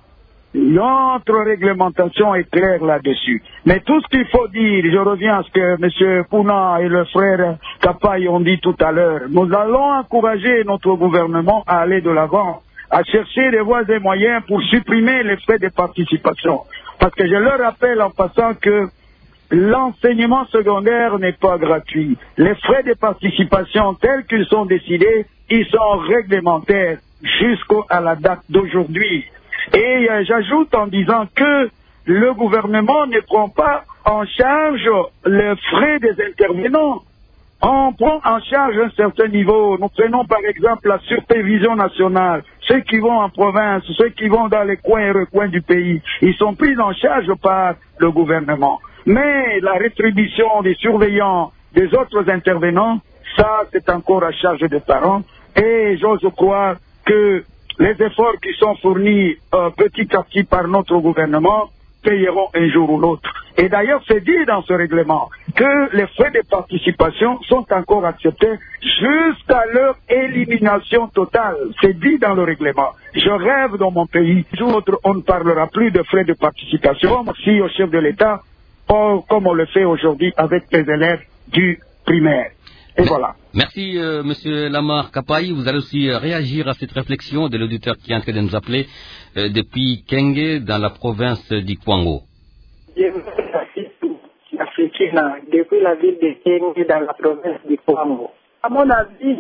Notre réglementation est claire là-dessus. Mais tout ce qu'il faut dire, je reviens à ce que M. Pouna et le frère Kapaï ont dit tout à l'heure, nous allons encourager notre gouvernement à aller de l'avant à chercher des voies et moyens pour supprimer les frais de participation. Parce que je leur rappelle en passant que l'enseignement secondaire n'est pas gratuit. Les frais de participation tels qu'ils sont décidés, ils sont réglementaires jusqu'à la date d'aujourd'hui. Et euh, j'ajoute en disant que le gouvernement ne prend pas en charge les frais des intervenants. On prend en charge un certain niveau. Nous prenons par exemple la supervision nationale. Ceux qui vont en province, ceux qui vont dans les coins et recoins du pays, ils sont pris en charge par le gouvernement. Mais la rétribution des surveillants, des autres intervenants, ça c'est encore à charge des parents. Et j'ose croire que les efforts qui sont fournis euh, petit à petit par notre gouvernement payeront un jour ou l'autre. Et d'ailleurs, c'est dit dans ce règlement que les frais de participation sont encore acceptés jusqu'à leur élimination totale. C'est dit dans le règlement. Je rêve dans mon pays, un jour ou l'autre, on ne parlera plus de frais de participation. Merci au chef de l'État, oh, comme on le fait aujourd'hui avec les élèves du primaire. Et voilà. Merci, euh, Monsieur Lamar Kapai. Vous allez aussi euh, réagir à cette réflexion de l'auditeur qui est en train de nous appeler euh, depuis Kenge, dans la province du Kwango. Je suis africaine depuis la ville de Kenge, dans la province du Kwango. À mon avis,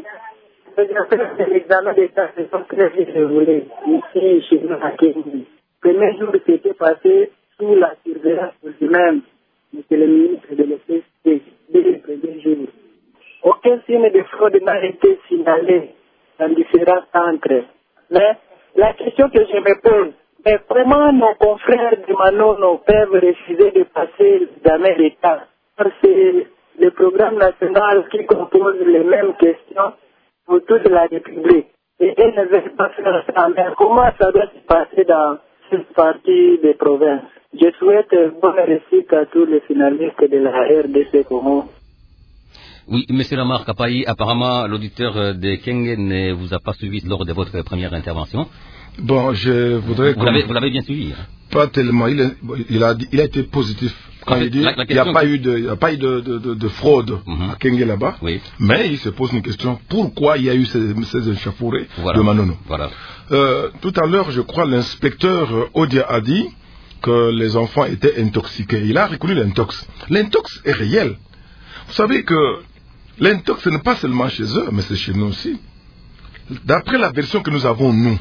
les examens d'État se sont très vite déroulés ici, chez nous à Kenge. Le premier jour s'était passé sous la surveillance du même, Monsieur le ministre de l'E P C, dès le premier jour. Aucun signe de fraude n'a été signalé dans différents centres. Mais la question que je me pose, mais comment nos confrères du Manono peuvent refuser de passer l'examen d'État? Parce que le programme national qui compose les mêmes questions pour toute la République. Et elles ne veulent pas faire ça. Mais comment ça doit se passer dans cette partie des provinces? Je souhaite bonne réussite à tous les finalistes de la R D C Congo. Oui, Monsieur Lamar Kapai, apparemment l'auditeur de Kenge ne vous a pas suivi lors de votre première intervention. Bon, je voudrais... Vous l'avez, vous l'avez bien suivi, hein? Pas tellement. Il, est, il, a, il a été positif quand fait, il dit qu'il n'y a pas eu de, il y a pas eu de, de, de, de fraude mm-hmm. à Kenge là-bas. Oui. Mais il se pose une question. Pourquoi il y a eu ces, ces échauffourées voilà. de Manono? Voilà. Euh, tout à l'heure, je crois, l'inspecteur Odia a dit que les enfants étaient intoxiqués. Il a reconnu l'intox. L'intox est réel. Vous savez que l'intox, ce n'est pas seulement chez eux, mais c'est chez nous aussi. D'après la version que nous avons, nous,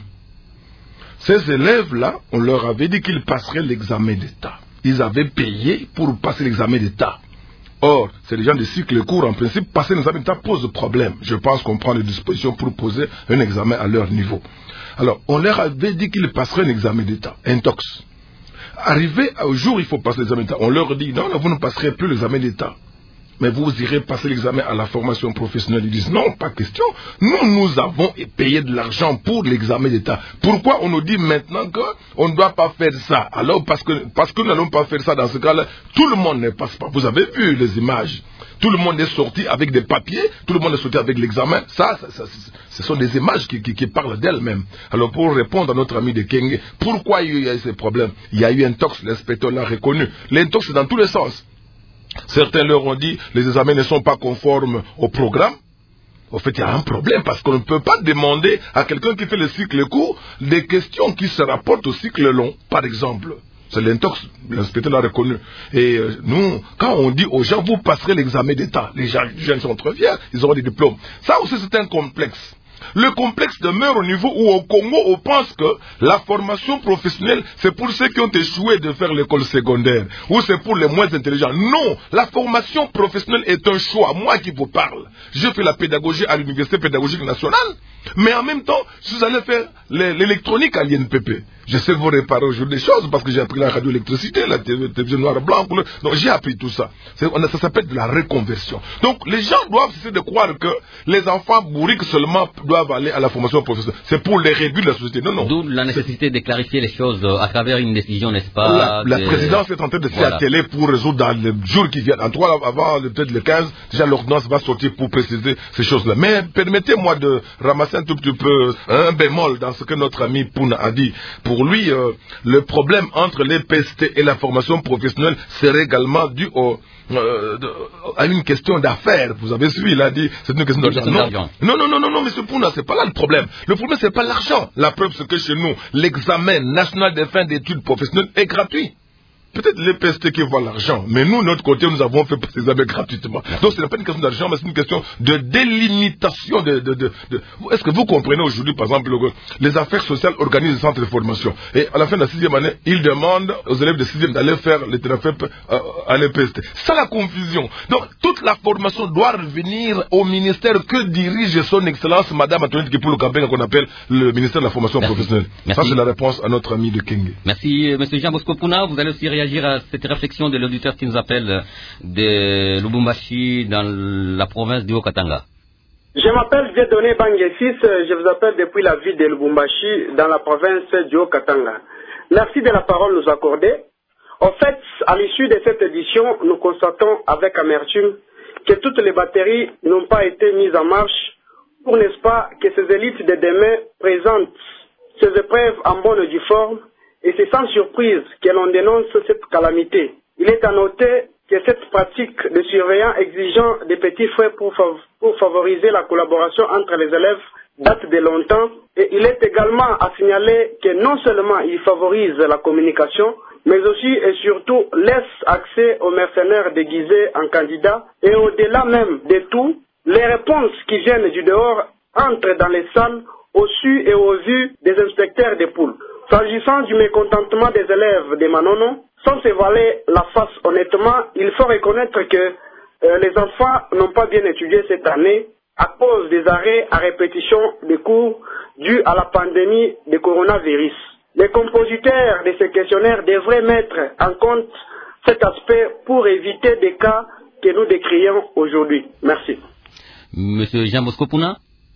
ces élèves-là, on leur avait dit qu'ils passeraient l'examen d'État. Ils avaient payé pour passer l'examen d'État. Or, c'est les gens de cycle court, en principe, passer l'examen d'État pose problème. Je pense qu'on prend les dispositions pour poser un examen à leur niveau. Alors, on leur avait dit qu'ils passeraient un examen d'État, intox. Arrivé au jour où il faut passer l'examen d'État, on leur dit, non, vous ne passerez plus l'examen d'État. Mais vous irez passer l'examen à la formation professionnelle. Ils disent non, pas question. Nous, nous avons payé de l'argent pour l'examen d'État. Pourquoi on nous dit maintenant qu'on ne doit pas faire ça? Alors, parce que, parce que nous n'allons pas faire ça dans ce cas-là, tout le monde ne passe pas. Vous avez vu les images. Tout le monde est sorti avec des papiers, tout le monde est sorti avec l'examen. Ça, ça, ça, ce sont des images qui, qui, qui parlent d'elles-mêmes. Alors, pour répondre à notre ami de Kenge, pourquoi il y a eu ces problèmes? Il y a eu un tox, l'inspecteur l'a reconnu. L'intox, c'est dans tous les sens. Certains leur ont dit les examens ne sont pas conformes au programme. En fait, il y a un problème parce qu'on ne peut pas demander à quelqu'un qui fait le cycle court des questions qui se rapportent au cycle long, par exemple. C'est l'intox, l'inspecteur l'a reconnu. Et euh, nous, quand on dit aux gens, vous passerez l'examen d'État, les gens, les jeunes sont très fiers, ils auront des diplômes. Ça aussi, c'est un complexe. Le complexe demeure au niveau où au Congo, on pense que la formation professionnelle, c'est pour ceux qui ont échoué de faire l'école secondaire, ou c'est pour les moins intelligents. Non, la formation professionnelle est un choix. Moi qui vous parle, je fais la pédagogie à l'Université pédagogique nationale, mais en même temps, je suis allé faire l'électronique à l'I N P P. Je sais vous réparer aujourd'hui des choses parce que j'ai appris la radioélectricité, la télévision noire et blanc. Donc j'ai appris tout ça. Ça s'appelle de la reconversion. Donc les gens doivent cesser de croire que les enfants bourriques seulement doivent aller à la formation professionnelle. C'est pour les réduire de la société. Non, non. D'où la nécessité de clarifier les choses à travers une décision, n'est-ce pas? La, la présidence est en train de voilà. s'atteler pour résoudre dans les jours qui viennent. En tout cas, avant peut-être le quinze, déjà l'ordonnance va sortir pour préciser ces choses-là. Mais permettez-moi de ramasser passer un tout petit peu un bémol dans ce que notre ami Pouna a dit. Pour lui, euh, le problème entre les P S T et la formation professionnelle serait également dû au, euh, de, à une question d'affaires. Vous avez suivi, il a dit, c'est une question d'argent. Non, non, non, non, non, monsieur Pouna, c'est pas là le problème. Le problème, c'est pas l'argent. La preuve, c'est que chez nous, l'examen national des fins d'études professionnelles est gratuit. Peut-être les P S T qui voient l'argent, mais nous, de notre côté, nous avons fait ces examens gratuitement. Donc, ce n'est pas une question d'argent, mais c'est une question de délimitation. De, de, de, de... Est-ce que vous comprenez aujourd'hui, par exemple, les affaires sociales organisent des centres de formation. Et à la fin de la sixième année, ils demandent aux élèves de sixième d'aller faire les thérapeutes à l'E P S T. C'est la confusion. Donc, toute la formation doit revenir au ministère que dirige son Excellence, Madame Antoinette Kipulu Kabeng, qu'on appelle le ministère de la formation Merci. professionnelle. Merci. Ça, c'est la réponse à notre ami de Kenge. Merci, M. Jean Bosco Pouna. Vous allez aussi réagir à cette réflexion de l'auditeur qui nous appelle de Lubumbashi dans la province du Haut-Katanga. Je m'appelle Dieudonné Bangesis, je vous appelle depuis la ville de Lubumbashi dans la province du Haut-Katanga. Merci de la parole nous accorder. En fait, à l'issue de cette édition, nous constatons avec amertume que toutes les batteries n'ont pas été mises en marche pour, n'est-ce pas, que ces élites de demain présentent ces épreuves en bonne et due forme. Et c'est sans surprise que l'on dénonce cette calamité. Il est à noter que cette pratique de surveillants exigeant des petits frais pour, fav pour favoriser la collaboration entre les élèves date de longtemps. Et il est également à signaler que non seulement il favorise la communication, mais aussi et surtout laisse accès aux mercenaires déguisés en candidats. Et au-delà même de tout, les réponses qui viennent du dehors entrent dans les salles au su et au vu des inspecteurs des poules. S'agissant du mécontentement des élèves des Manono, sans se voiler la face honnêtement, il faut reconnaître que euh, les enfants n'ont pas bien étudié cette année à cause des arrêts à répétition des cours dus à la pandémie de coronavirus. Les compositeurs de ces questionnaires devraient mettre en compte cet aspect pour éviter des cas que nous décrions aujourd'hui. Merci. Monsieur Jean Bosco Pouna.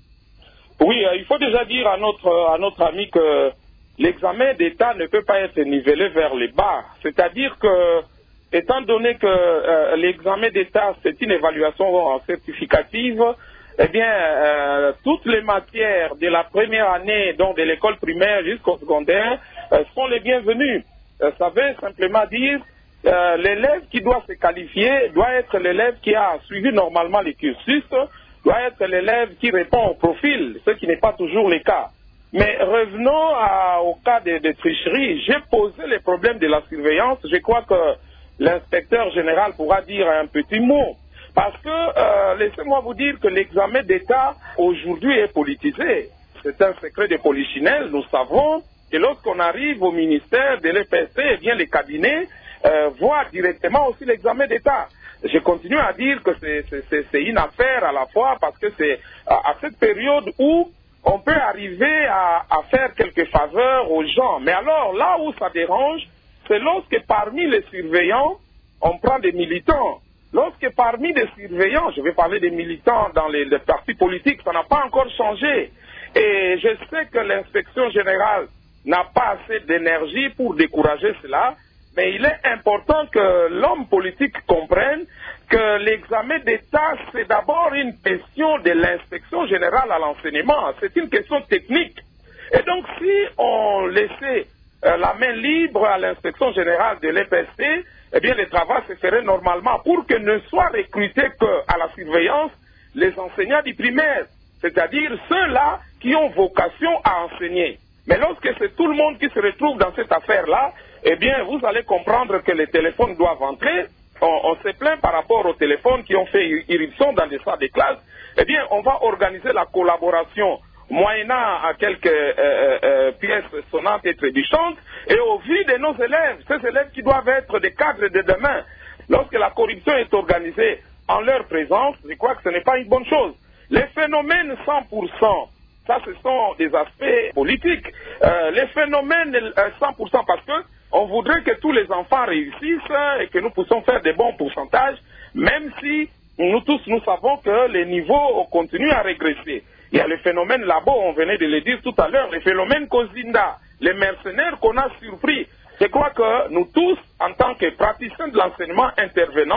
Oui, euh, il faut déjà dire à notre, à notre ami que l'examen d'État ne peut pas être nivelé vers le bas. C'est-à-dire que, étant donné que euh, l'examen d'État, c'est une évaluation certificative, eh bien, euh, toutes les matières de la première année, donc de l'école primaire jusqu'au secondaire, euh, sont les bienvenues. Euh, ça veut simplement dire euh, l'élève qui doit se qualifier doit être l'élève qui a suivi normalement les cursus, doit être l'élève qui répond au profil, ce qui n'est pas toujours le cas. Mais revenons à, au cas de, de tricherie. J'ai posé les problèmes de la surveillance. Je crois que l'inspecteur général pourra dire un petit mot. Parce que, euh, laissez-moi vous dire que l'examen d'État aujourd'hui est politisé. C'est un secret de polichinelle. Nous savons que lorsqu'on arrive au ministère de l'E P S T, eh bien les cabinets euh, voient directement aussi l'examen d'État. Je continue à dire que c'est une affaire à la fois parce que c'est à, à cette période où on peut arriver à, à faire quelques faveurs aux gens. Mais alors, là où ça dérange, c'est lorsque parmi les surveillants, on prend des militants. Lorsque parmi les surveillants, je vais parler des militants dans les, les partis politiques, ça n'a pas encore changé. Et je sais que l'inspection générale n'a pas assez d'énergie pour décourager cela, mais il est important que l'homme politique comprenne que l'examen d'État, c'est d'abord une question de l'inspection générale à l'enseignement. C'est une question technique. Et donc, si on laissait euh, la main libre à l'inspection générale de l'E P S T, eh bien, le travail se ferait normalement pour que ne soient recrutés qu'à la surveillance les enseignants du primaire, c'est-à-dire ceux-là qui ont vocation à enseigner. Mais lorsque c'est tout le monde qui se retrouve dans cette affaire-là, eh bien, vous allez comprendre que les téléphones doivent entrer. On, on se plaint par rapport aux téléphones qui ont fait irruption dans des salles de classe. Eh bien, on va organiser la collaboration moyennant à quelques euh, euh, pièces sonnantes et trébuchantes, et au vu de nos élèves, ces élèves qui doivent être des cadres de demain. Lorsque la corruption est organisée en leur présence, je crois que ce n'est pas une bonne chose. Les phénomènes cent pour cent, ça ce sont des aspects politiques. Euh, les phénomènes euh, cent pour cent parce que on voudrait que tous les enfants réussissent et que nous puissions faire des bons pourcentages, même si nous tous nous savons que les niveaux continuent à régresser. Il y a le phénomène là-bas, on venait de le dire tout à l'heure, le phénomène Kozinda, les mercenaires qu'on a surpris. Je crois que nous tous, en tant que praticiens de l'enseignement intervenants,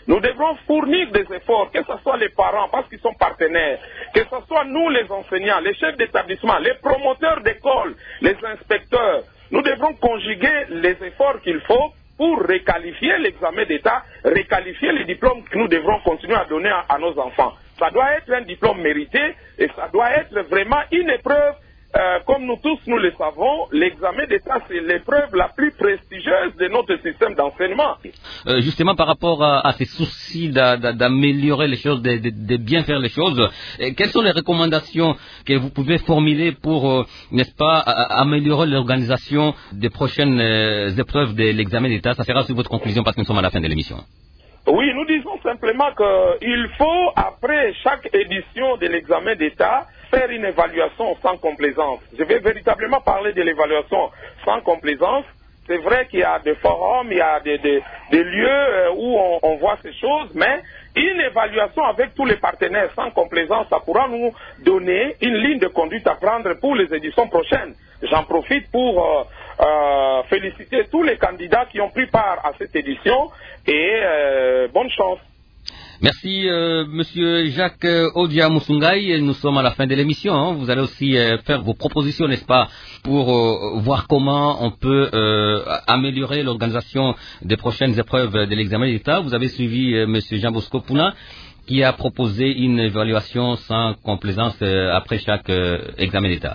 Nous devrons fournir des efforts, que ce soit les parents, parce qu'ils sont partenaires, que ce soit nous les enseignants, les chefs d'établissement, les promoteurs d'école, les inspecteurs. Nous devrons conjuguer les efforts qu'il faut pour réqualifier l'examen d'État, réqualifier les diplômes que nous devrons continuer à donner à, à nos enfants. Ça doit être un diplôme mérité et ça doit être vraiment une épreuve. Euh, comme nous tous nous le savons, l'examen d'État, c'est l'épreuve la plus prestigieuse de notre système d'enseignement. Euh, justement, par rapport à, à ces soucis d'améliorer les choses, de, de, de bien faire les choses, euh, quelles sont les recommandations que vous pouvez formuler pour, euh, n'est-ce pas, à, à améliorer l'organisation des prochaines euh, épreuves de l'examen d'État? Ça sera sur votre conclusion parce que nous sommes à la fin de l'émission. Oui, nous disons simplement qu'il faut, après chaque édition de l'examen d'État, faire une évaluation sans complaisance. Je vais véritablement parler de l'évaluation sans complaisance. C'est vrai qu'il y a des forums, il y a des, des, des lieux où on, on voit ces choses, mais une évaluation avec tous les partenaires sans complaisance, ça pourra nous donner une ligne de conduite à prendre pour les éditions prochaines. J'en profite pour euh, euh, féliciter tous les candidats qui ont pris part à cette édition et euh, bonne chance. Merci, euh, Monsieur Jacques Odia Musungai. Nous sommes à la fin de l'émission. Hein. Vous allez aussi euh, faire vos propositions, n'est-ce pas, pour euh, voir comment on peut euh, améliorer l'organisation des prochaines épreuves de l'examen d'État. Vous avez suivi euh, Monsieur Jean Bosco Puna, qui a proposé une évaluation sans complaisance euh, après chaque euh, examen d'État.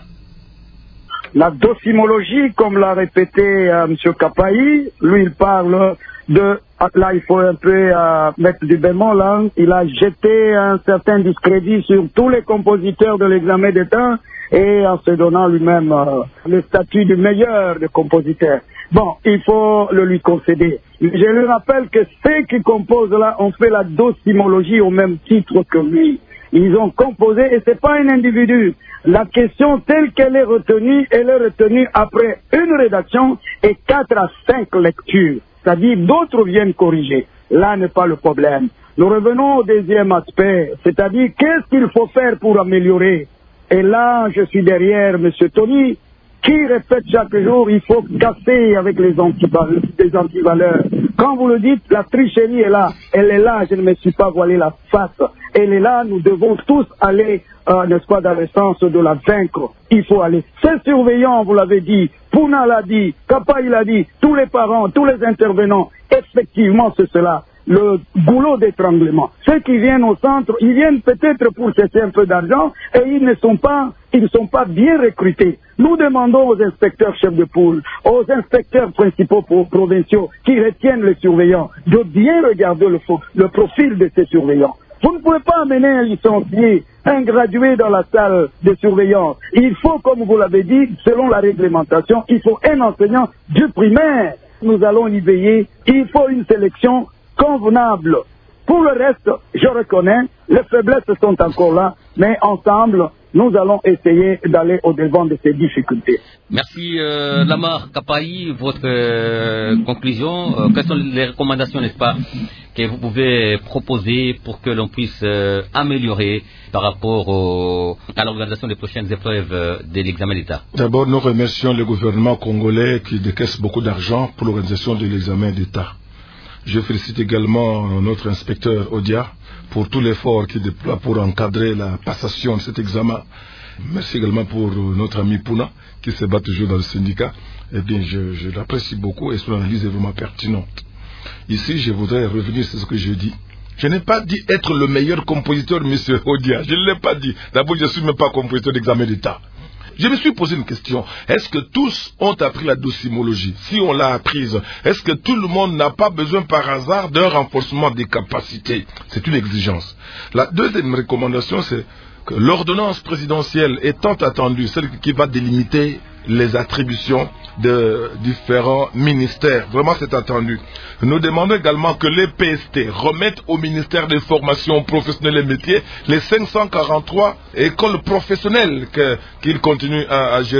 La docimologie, comme l'a répété euh, M. Kapaï, lui il parle de, là il faut un peu euh, mettre du bémol, là, il a jeté un certain discrédit sur tous les compositeurs de l'examen d'État et en se donnant lui-même euh, le statut du meilleur des compositeurs. Bon, il faut le lui concéder. Je lui rappelle que ceux qui composent là ont fait la docimologie au même titre que lui. Ils ont composé, et c'est pas un individu. La question telle qu'elle est retenue, elle est retenue après une rédaction et quatre à cinq lectures. C'est-à-dire, d'autres viennent corriger. Là n'est pas le problème. Nous revenons au deuxième aspect, c'est-à-dire, qu'est-ce qu'il faut faire pour améliorer? Et là, je suis derrière M. Tony, qui répète chaque jour, il faut casser avec les antivaleurs. Les antivaleurs. Quand vous le dites, la tricherie est là. Elle est là, je ne me suis pas voilé la face. Elle est là, nous devons tous aller, euh, n'est-ce pas, dans le sens de la vaincre. Il faut aller. Ces surveillants, vous l'avez dit, Puna l'a dit, Kapa il l'a dit, tous les parents, tous les intervenants, effectivement c'est cela. Le goulot d'étranglement. Ceux qui viennent au centre, ils viennent peut-être pour chercher un peu d'argent et ils ne sont pas, ils ne sont pas bien recrutés. Nous demandons aux inspecteurs chefs de poule, aux inspecteurs principaux provinciaux qui retiennent les surveillants de bien regarder le, le profil de ces surveillants. Vous ne pouvez pas amener un licencié, un gradué dans la salle de surveillance. Il faut, comme vous l'avez dit, selon la réglementation, il faut un enseignant du primaire. Nous allons y veiller. Il faut une sélection convenable. Pour le reste, je reconnais, les faiblesses sont encore là, mais ensemble, nous allons essayer d'aller au-devant de ces difficultés. Merci, euh, Lamar Kapaï. Votre euh, conclusion, euh, quelles sont les recommandations, n'est-ce pas, que vous pouvez proposer pour que l'on puisse euh, améliorer par rapport au, à l'organisation des prochaines épreuves euh, de l'examen d'État? D'abord, nous remercions le gouvernement congolais qui décaisse beaucoup d'argent pour l'organisation de l'examen d'État. Je félicite également notre inspecteur Odia pour tout l'effort qu'il déploie pour encadrer la passation de cet examen. Merci également pour notre ami Puna qui se bat toujours dans le syndicat. Eh bien, je, je l'apprécie beaucoup et son analyse est vraiment pertinente. Ici, je voudrais revenir sur ce que je dis. Je n'ai pas dit être le meilleur compositeur, monsieur Odia. Je ne l'ai pas dit. D'abord, je ne suis même pas compositeur d'examen d'État. Je me suis posé une question. Est-ce que tous ont appris la docimologie? Si on l'a apprise, est-ce que tout le monde n'a pas besoin par hasard d'un renforcement des capacités? C'est une exigence. La deuxième recommandation, c'est que l'ordonnance présidentielle étant attendue, celle qui va délimiter les attributions de différents ministères. Vraiment, c'est attendu. Nous demandons également que les P S T remettent au ministère des formations professionnelles et métiers les cinq cent quarante-trois écoles professionnelles qu'ils continuent à, à gérer.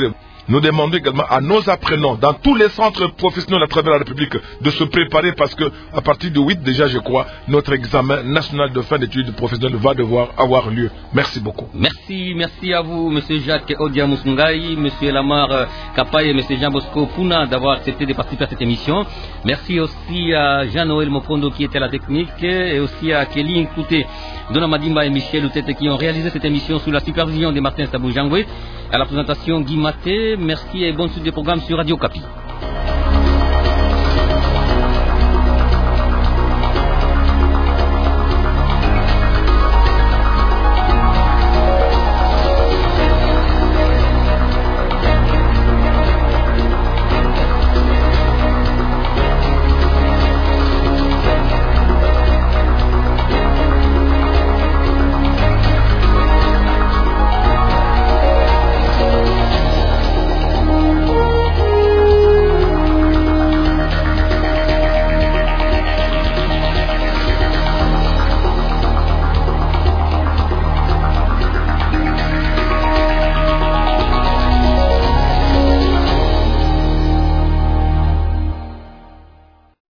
nous demandons également à nos apprenants dans tous les centres professionnels à travers la République de se préparer parce que à partir du huit déjà je crois notre examen national de fin d'études professionnelles va devoir avoir lieu. Merci beaucoup. Merci, merci à vous Monsieur Jacques Odia Musungai, Monsieur Lamar Kapaye et Monsieur Jean Bosco Puna d'avoir accepté de participer à cette émission. Merci aussi à Jean-Noël Mokondo qui était à la technique et aussi à Kelly Nkouté, Dona Madimba et Michel Outete qui ont réalisé cette émission sous la supervision de Martin Sabou Jangwe. À la présentation Guy Maté, merci et bonne suite des programmes sur Radio Kapi.